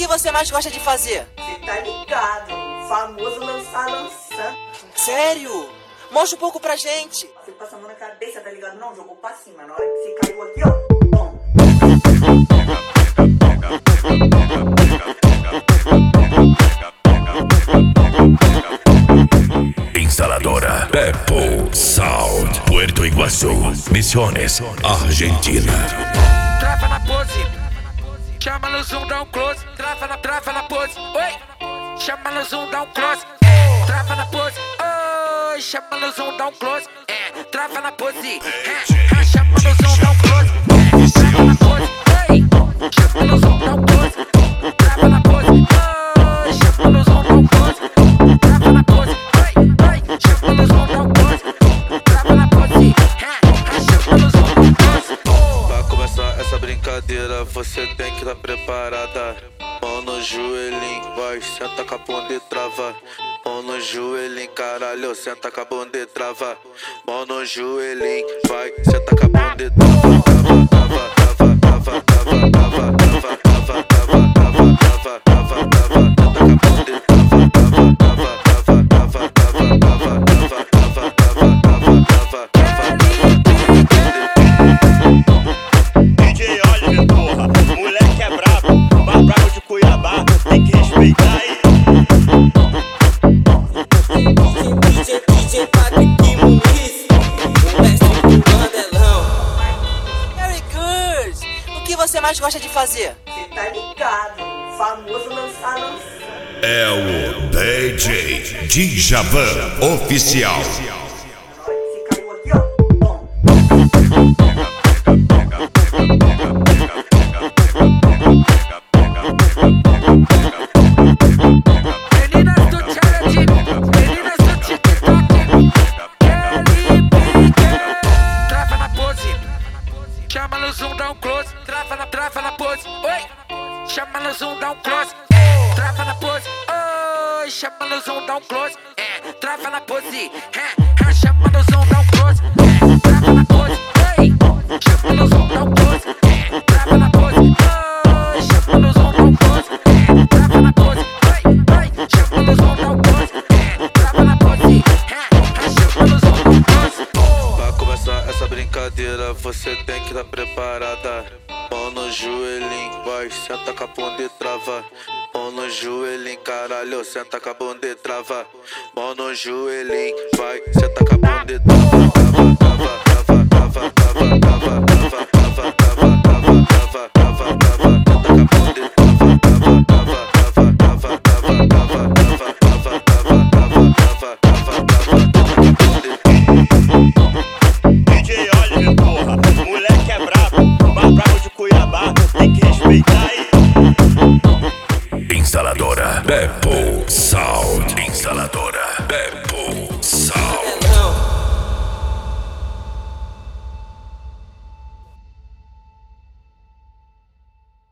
você mais gosta de fazer? Cê tá ligado, famoso lança. Sério? Mostra um pouco pra gente. Você passa a mão na cabeça, tá ligado? Não, jogou pra cima. Na hora que você caiu aqui, ó. Bom. Instaladora Apple Sound, Puerto Iguazú, Misiones, Argentina. Trava na pose, chama no zoom, dá um close. Trava na pose, oi. Chama no zoom, dá um close. Trava na pose, oi. Chama no zoom, dá um close. Trava na pose, chama no zoom, dá um close. Trava na pose, oi. Chama no zoom, dá um close. Trava na pose, oi. Chama no zoom, dá um close. Trava na pose, oi. Chama no zoom, dá um close. Trava na pose, chama no zoom, dá um close. Pra começar essa brincadeira, você tem que estar preparada. Mão no joelhinho, vai, senta com a bunda e trava. Mão no joelhinho, caralho, senta com a bunda e trava. Mão no joelhinho, vai, senta com a bunda e trava. DJ Oliver, porra, moleque é brabo, mais brabo de Cuiabá, tem que respeitar aí. DJ Patrick Muniz, o mestre do Mandelão. Very good! O que você mais gosta de fazer? Cê tá ligado, famoso lança. É o DJ Djavan Oficial. Na hora que você caiu aqui, ó. Bom. Meninas do challenge, meninas do TikTok, trava na pose, chama no zoom, dá um close. Trava na pose, oi. Chama no zoom, dá um close. Trava na pose, oi. Chama no zoom, dá um close. Trava na pose, chama no zoom, dá um close. Trava na pose, oi. Chama no zoom, dá um close. Trava na pose, oi. Chama no zoom, dá um close. Trava na pose, oi. Chama no zoom, dá um close. Trava na pose, chama no zoom, dá um close. Pra começar essa brincadeira, você tem que estar preparada. Mão no joelhinho, vai, senta com a bunda e trava. Mão no joelhinho, caralho, senta com a bunda e trava. Mão no joelhinho, vai, senta com a bunda e trava.